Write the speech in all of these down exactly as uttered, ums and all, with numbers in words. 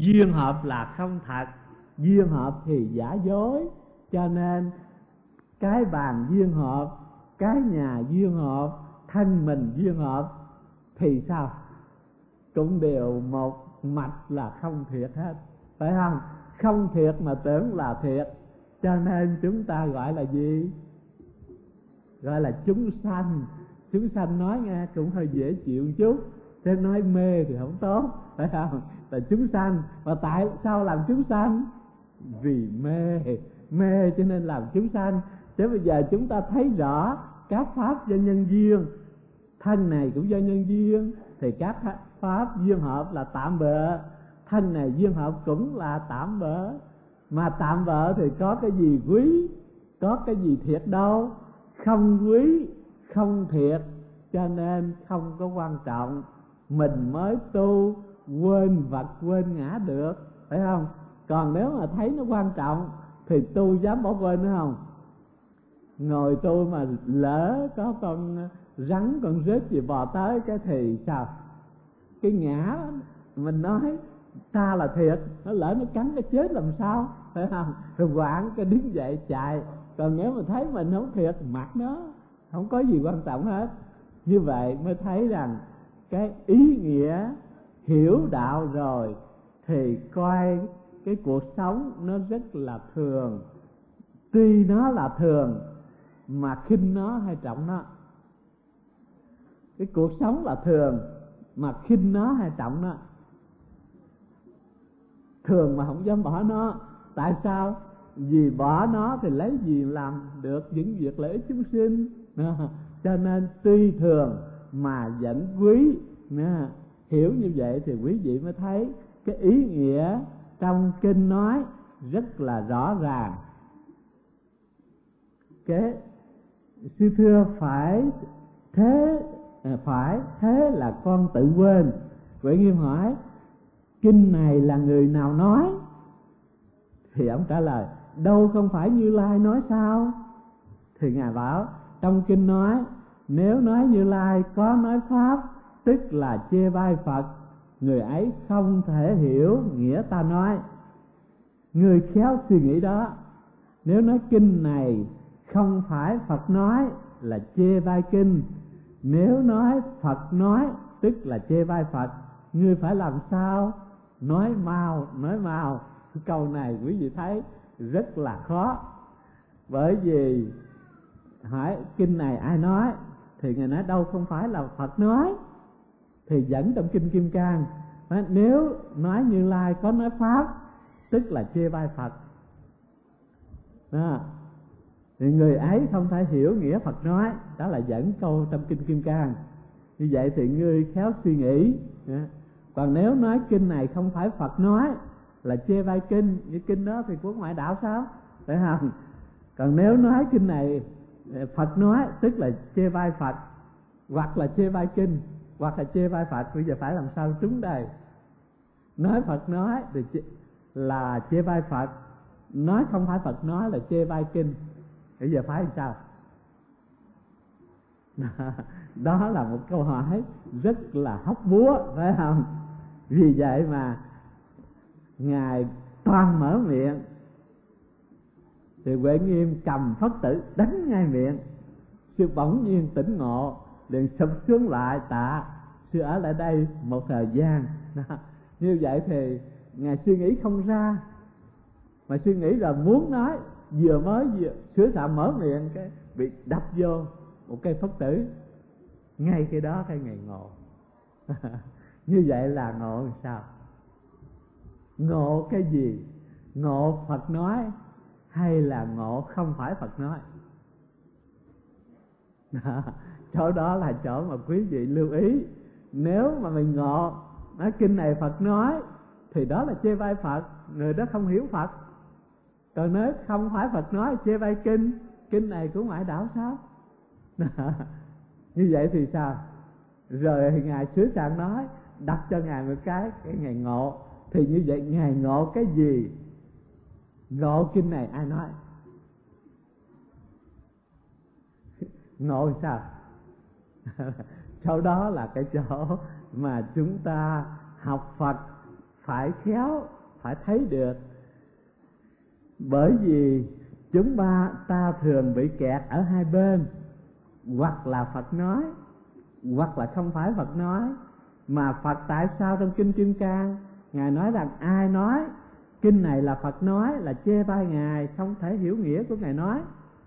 duyên hợp là không thật, duyên hợp thì giả dối. Cho nên cái bàn duyên hợp, cái nhà duyên hợp, thân mình duyên hợp thì sao? Cũng đều một mạch là không thiệt hết, phải không? Không thiệt mà tưởng là thiệt. Cho nên chúng ta gọi là gì? Gọi là chúng sanh. Chúng sanh nói nghe cũng hơi dễ chịu một chút, thế nói mê thì không tốt, phải không? Là chúng sanh. Và tại sao làm chúng sanh? Vì mê. Mê cho nên làm chúng sanh. Chứ bây giờ chúng ta thấy rõ các pháp do nhân duyên, thân này cũng do nhân duyên, thì các pháp duyên hợp là tạm bợ, thân này duyên hợp cũng là tạm bợ. Mà tạm bợ thì có cái gì quý, có cái gì thiệt đâu. Không quý, không thiệt, cho nên không có quan trọng. Mình mới tu quên vật quên ngã được, phải không? Còn nếu mà thấy nó quan trọng thì tu dám bỏ quên nữa không? Ngồi tu mà lỡ có con rắn, con rết gì bò tới cái thì sao? Cái ngã mình nói ta là thiệt, nó lỡ nó cắn cái chết làm sao, phải không? Rồi quảng cái đứng dậy chạy. Còn nếu mà thấy mình không thiệt, mặc nó, không có gì quan trọng hết. Như vậy mới thấy rằng cái ý nghĩa hiểu đạo rồi thì coi cái cuộc sống nó rất là thường. Tuy nó là thường mà khinh nó hay trọng nó. Cái cuộc sống là thường mà khinh nó hay trọng nó. Thường mà không dám bỏ nó. Tại sao? Vì bỏ nó thì lấy gì làm được những việc lợi ích chúng sinh. Cho nên tuy thường mà vẫn quý. Hiểu như vậy thì quý vị mới thấy cái ý nghĩa trong kinh nói rất là rõ ràng. Cái sư thưa phải thế, phải thế là con tự quên. Huệ Nghiêm hỏi kinh này là người nào nói? Thì ông trả lời đâu không phải Như Lai nói sao? Thì Ngài bảo trong kinh nói nếu nói Như Lai có nói pháp tức là chê bai Phật, người ấy không thể hiểu nghĩa ta nói. Người khéo suy nghĩ đó, nếu nói kinh này không phải Phật nói là chê bai kinh, nếu nói Phật nói tức là chê bai Phật. Ngươi phải làm sao? Nói mau, nói mau. Câu này quý vị thấy rất là khó. Bởi vì hỏi kinh này ai nói, thì Ngài nói đâu không phải là Phật nói. Thì dẫn trong kinh Kim Cang, nếu nói Như Lai có nói pháp tức là chê bai Phật đó. Thì người ấy không thể hiểu nghĩa Phật nói. Đó là dẫn câu trong kinh Kim Cang. Như vậy thì ngươi khéo suy nghĩ. Còn nếu nói kinh này không phải Phật nói là chê bai kinh, như kinh đó thì của ngoại đạo sao, phải không? Còn nếu nói kinh này Phật nói tức là chê bai Phật, hoặc là chê bai kinh, hoặc là chê bai Phật. Bây giờ phải làm sao trúng đây? Nói Phật nói thì chê, là chê bai Phật, nói không phải Phật nói là chê bai kinh. Bây giờ phải làm sao? Đó là một câu hỏi rất là hóc búa, phải không? Vì vậy mà Ngài toàn mở miệng thì Huệ Nghiêm cầm Phất Tử đánh ngay miệng. Sư bỗng nhiên tỉnh ngộ, liền sụp xuống lại tạ. Sư ở lại đây một thời gian. Như vậy thì Ngài suy nghĩ không ra, mà suy nghĩ là muốn nói, vừa mới vừa sửa soạn mở miệng cái bị đập vô một cây Phất Tử. Ngay cái đó cái Ngài ngộ. Như vậy là ngộ sao? Ngộ cái gì? Ngộ Phật nói hay là ngộ không phải Phật nói? Chỗ đó là chỗ mà quý vị lưu ý. Nếu mà mình ngộ nói kinh này Phật nói thì đó là chê bai Phật, người đó không hiểu Phật. Còn nếu không phải Phật nói chê bai kinh, kinh này của ngoại đạo sao? Như vậy thì sao? Rồi Ngài sửa soạn nói, đặt cho Ngài một cái, cái Ngài ngộ. Thì như vậy Ngài ngộ cái gì? Ngộ kinh này ai nói? Ngộ sao? Chỗ đó là cái chỗ mà chúng ta học Phật phải khéo, phải thấy được. Bởi vì chúng ta, ta thường bị kẹt ở hai bên, hoặc là Phật nói, hoặc là không phải Phật nói. Mà Phật tại sao trong Kinh Kim Cang Ngài nói rằng ai nói kinh này là Phật nói là chê bai Ngài, không thể hiểu nghĩa của Ngài nói.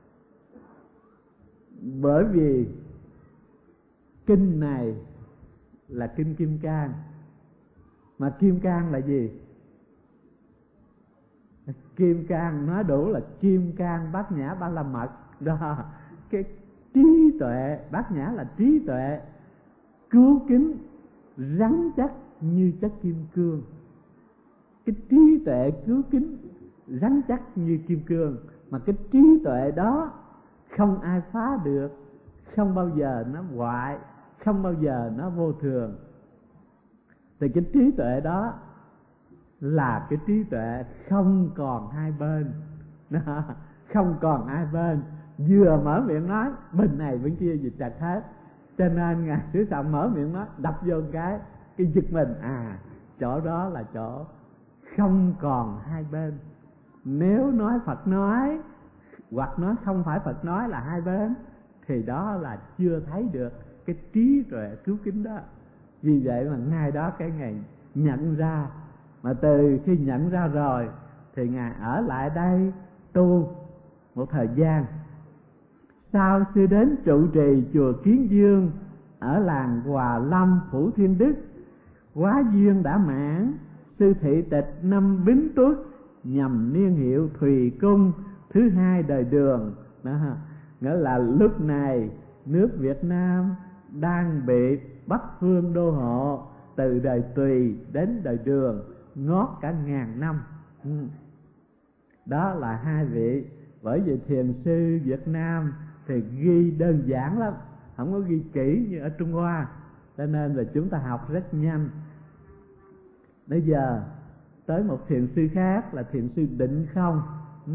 Bởi vì kinh này là Kinh Kim Cang. Mà Kim Cang là gì? Kim Cang nói đủ là Kim Cang Bát Nhã Ba La Mật đó. Cái trí tuệ, Bát Nhã là trí tuệ cứu kính rắn chắc như chất kim cương. Cái trí tuệ cứu kính rắn chắc như kim cương, mà cái trí tuệ đó không ai phá được, không bao giờ nó hoại, không bao giờ nó vô thường. Thì cái trí tuệ đó là cái trí tuệ không còn hai bên, không còn hai bên. Vừa mở miệng nói bên này bên kia gì chặt hết. Cho nên Ngài Xứ Sọng mở miệng nói đập vô cái cái giật mình, à chỗ đó là chỗ không còn hai bên. Nếu nói Phật nói hoặc nói không phải Phật nói là hai bên, thì đó là chưa thấy được cái trí tuệ cứu kính đó. Vì vậy mà ngay đó cái Ngài nhận ra. Mà từ khi nhận ra rồi thì Ngài ở lại đây tu một thời gian. Sau sư đến trụ trì chùa Kiến Dương ở làng Hòa Lâm, Phủ Thiên Đức. Quá duyên đã mãn, sư thị tịch năm Bính Tuất, nhằm niên hiệu Thùy Cung thứ hai đời Đường đó. Nghĩa là lúc này nước Việt Nam đang bị Bắc Phương đô hộ, từ đời Tùy đến đời Đường ngót cả ngàn năm. ừ. Đó là hai vị. Bởi vì thiền sư Việt Nam thì ghi đơn giản lắm, không có ghi kỹ như ở Trung Hoa, cho nên là chúng ta học rất nhanh. Bây giờ tới một thiền sư khác là thiền sư Định Không. ừ.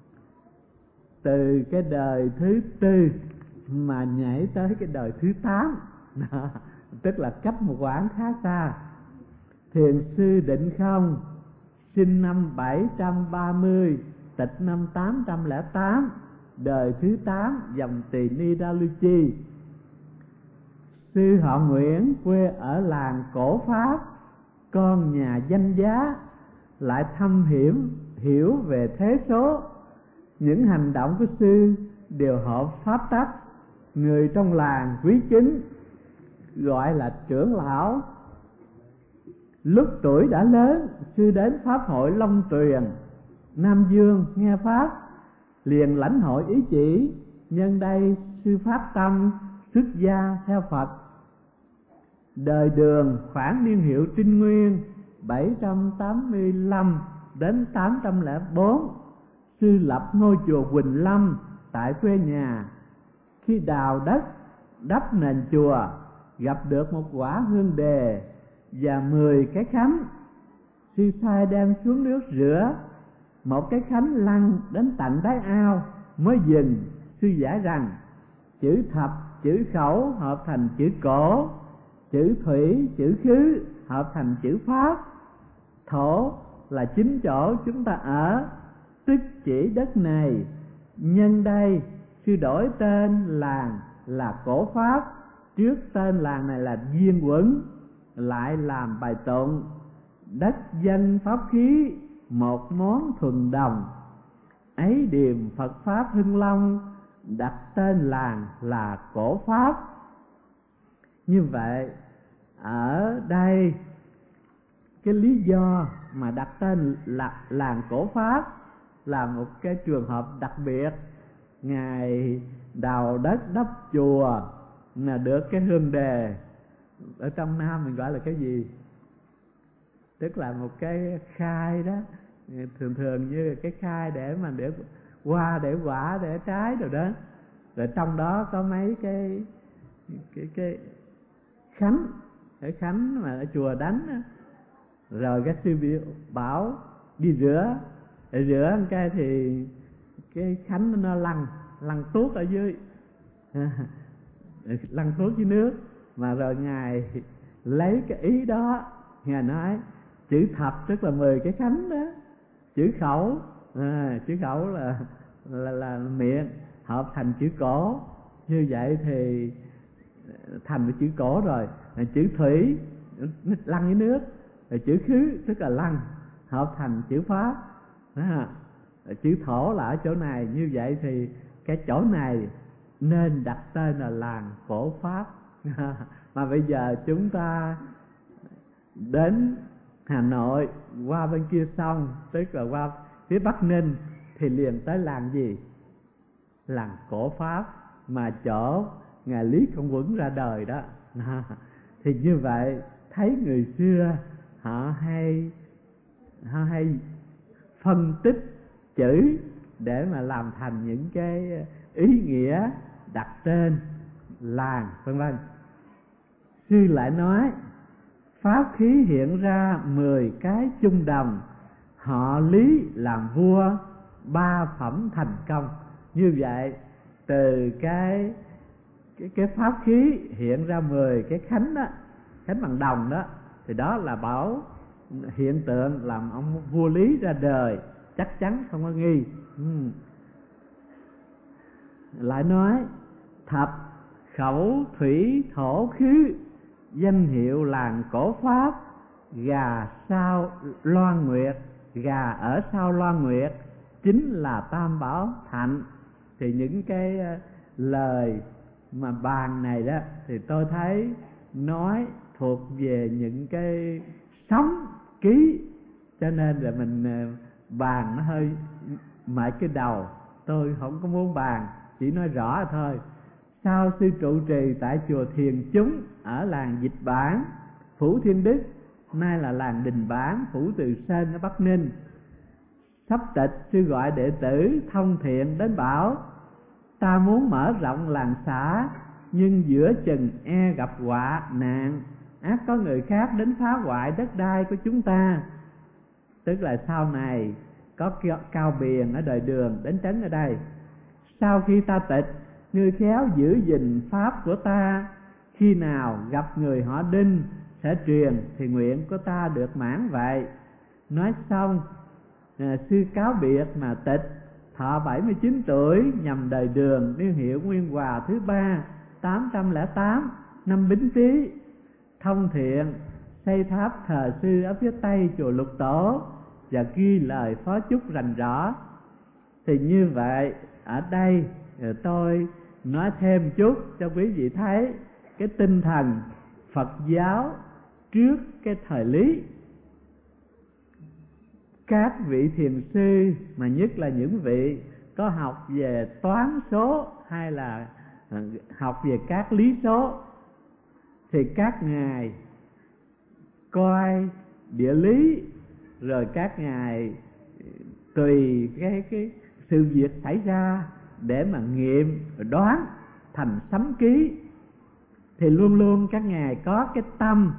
Từ cái đời thứ tư mà nhảy tới cái đời thứ tám, tức là cách một quãng khá xa. Thiền sư Định Không sinh năm bảy trăm ba mươi, tịch năm tám trăm lẻ tám, đời thứ tám, dòng Tỳ Ni Đa Lưu Chi. Sư họ Nguyễn, quê ở làng Cổ Pháp, con nhà danh giá, lại thâm hiểm hiểu về thế số. Những hành động của sư đều hợp pháp tắc, người trong làng quý kính, gọi là trưởng lão. Lúc tuổi đã lớn, sư đến Pháp hội Long Tuyền, Nam Dương nghe Pháp, liền lãnh hội ý chỉ. Nhân đây sư Pháp tâm xuất gia theo Phật. Đời Đường khoảng niên hiệu Trinh Nguyên bảy trăm tám mươi lăm đến tám trăm lẻ bốn, sư lập ngôi chùa Quỳnh Lâm tại quê nhà. Khi đào đất đắp nền chùa, gặp được một quả hương đề và mười cái khánh. Sư sai đem xuống nước rửa, một cái khánh lăn đến tận đáy ao mới dừng. Sư giải rằng chữ thập, chữ khẩu hợp thành chữ cổ, chữ thủy, chữ khứ hợp thành chữ pháp. Thổ là chính chỗ chúng ta ở, tức chỉ đất này. Nhân đây sư đổi tên làng là Cổ Pháp, trước tên làng này là Diên Quẩn, lại làm bài tụng. Đất danh pháp khí, một món thuần đồng, ấy điềm Phật Pháp Hưng Long, đặt tên làng là Cổ Pháp. Như vậy ở đây cái lý do mà đặt tên là làng Cổ Pháp là một cái trường hợp đặc biệt. Ngài đào đất đắp chùa là được cái hương đề, ở trong Nam mình gọi là cái gì, tức là một cái khai đó, thường thường như cái khai để mà để hoa, để quả, để trái rồi đó. Rồi trong đó có mấy cái cái cái khánh, cái khánh mà ở chùa đánh đó. Rồi các sư biểu bảo đi rửa, để rửa một cái thì cái khánh nó lăn lăn tuốt ở dưới lăn tuốt dưới nước. Mà rồi Ngài lấy cái ý đó, Ngài nói chữ thập tức là mười cái khánh đó, chữ khẩu, à, chữ khẩu là, là là miệng hợp thành chữ cổ, như vậy thì thành cái chữ cổ rồi. Chữ thủy lăn với nước, rồi chữ khứ tức là lăn hợp thành chữ pháp, à, chữ thổ là ở chỗ này. Như vậy thì cái chỗ này nên đặt tên là làng Phổ Pháp. Mà bây giờ chúng ta đến Hà Nội qua bên kia sông, tức là qua phía Bắc Ninh, thì liền tới làng gì? Làng Cổ Pháp, mà chỗ ngài Lý Công Uẩn ra đời đó. Thì như vậy thấy người xưa họ hay họ hay phân tích chữ để mà làm thành những cái ý nghĩa đặt tên làng vân vân. Sư lại nói pháp khí hiện ra mười cái chung đồng, họ Lý làm vua ba phẩm thành công. Như vậy từ cái cái cái pháp khí hiện ra mười cái khánh đó, khánh bằng đồng đó, thì đó là bảo hiện tượng làm ông vua Lý ra đời, chắc chắn không có nghi. Ừ. Lại nói thập khẩu thủy thổ khứ, danh hiệu làng Cổ Pháp, gà sao Loan Nguyệt, gà ở sau Loan Nguyệt chính là Tam Bảo Thạnh. Thì những cái lời mà bàn này đó thì tôi thấy nói thuộc về những cái sống ký, cho nên là mình bàn nó hơi mệt cái đầu, tôi không có muốn bàn, chỉ nói rõ thôi. Sau sư trụ trì tại chùa Thiền Chúng ở làng Dịch Bản, Phủ Thiên Đức, nay là làng Đình Bản, Phủ Từ Sơn ở Bắc Ninh. Sắp tịch, sư gọi đệ tử thông thiện đến bảo: ta muốn mở rộng làng xã, nhưng giữa chừng e gặp họa nạn, ác có người khác đến phá hoại đất đai của chúng ta. Tức là sau này có Cao Biền ở đời Đường đến trấn ở đây. Sau khi ta tịch, ngươi khéo giữ gìn pháp của ta, khi nào gặp người họ Đinh sẽ truyền, thì nguyện của ta được mãn vậy. Nói xong, à, sư cáo biệt mà tịch, thọ bảy mươi chín tuổi, nhằm đời Đường, niên hiệu Nguyên Hòa thứ ba, tám trăm lẻ tám, năm Bính Tý. Thông thiện xây tháp thờ sư ở phía tây chùa Lục Tổ, và ghi lời phó chúc rành rõ. Thì như vậy ở đây tôi nói thêm chút cho quý vị thấy cái tinh thần Phật giáo trước cái thời Lý. Các vị thiền sư, mà nhất là những vị có học về toán số hay là học về các lý số, thì các ngài coi địa lý, rồi các ngài tùy cái cái sự việc xảy ra để mà nghiệm đoán thành sấm ký. Thì luôn luôn các ngài có cái tâm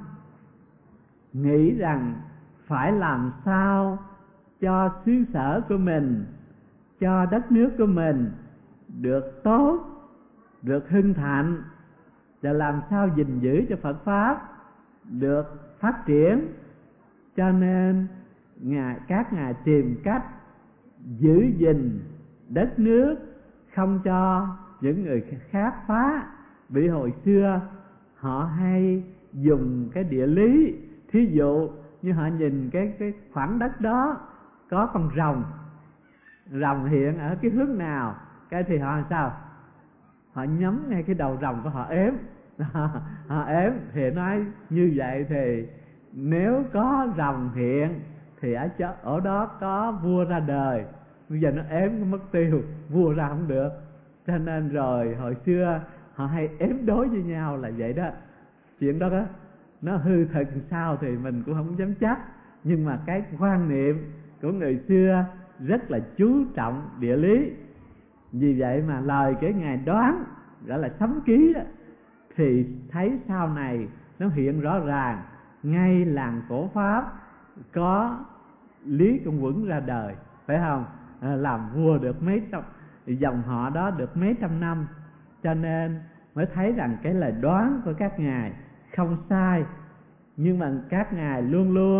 nghĩ rằng phải làm sao cho xứ sở của mình, cho đất nước của mình được tốt, được hưng thịnh, và làm sao gìn giữ cho Phật Pháp được phát triển. Cho nên ngài, các ngài tìm cách giữ gìn đất nước, không cho những người khác phá. Vì hồi xưa họ hay dùng cái địa lý, thí dụ như họ nhìn cái cái khoảng đất đó có con rồng, rồng hiện ở cái hướng nào, cái thì họ làm sao? Họ nhắm ngay cái đầu rồng của họ ếm. Họ ếm thì nói như vậy thì nếu có rồng hiện thì ở chỗ, ở đó có vua ra đời. Bây giờ nó ếm nó mất tiêu, vua ra không được. Cho nên rồi hồi xưa họ hay ếm đối với nhau là vậy đó. Chuyện đó đó nó hư thật sao thì mình cũng không dám chắc, nhưng mà cái quan niệm của người xưa rất là chú trọng địa lý. Vì vậy mà lời cái ngài đoán gọi là sấm ký đó, thì thấy sau này nó hiện rõ ràng. Ngay làng Cổ Pháp có Lý Công Uẩn ra đời, phải không? À, làm vua được mấy trăm, dòng họ đó được mấy trăm năm, cho nên mới thấy rằng cái lời đoán của các ngài không sai. Nhưng mà các ngài luôn luôn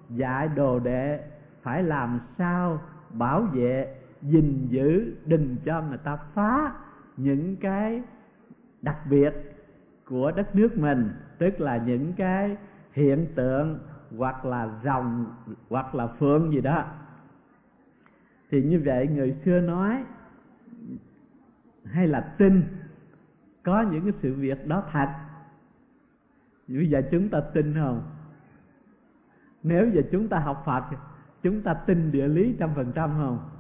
dạy đồ đệ phải làm sao bảo vệ, gìn giữ, đừng cho người ta phá những cái đặc biệt của đất nước mình, tức là những cái hiện tượng hoặc là rồng hoặc là phượng gì đó. Thì như vậy người xưa nói hay là tin có những cái sự việc đó thật. Bây giờ chúng ta tin không? Nếu giờ chúng ta học Phật, chúng ta tin địa lý trăm phần trăm không?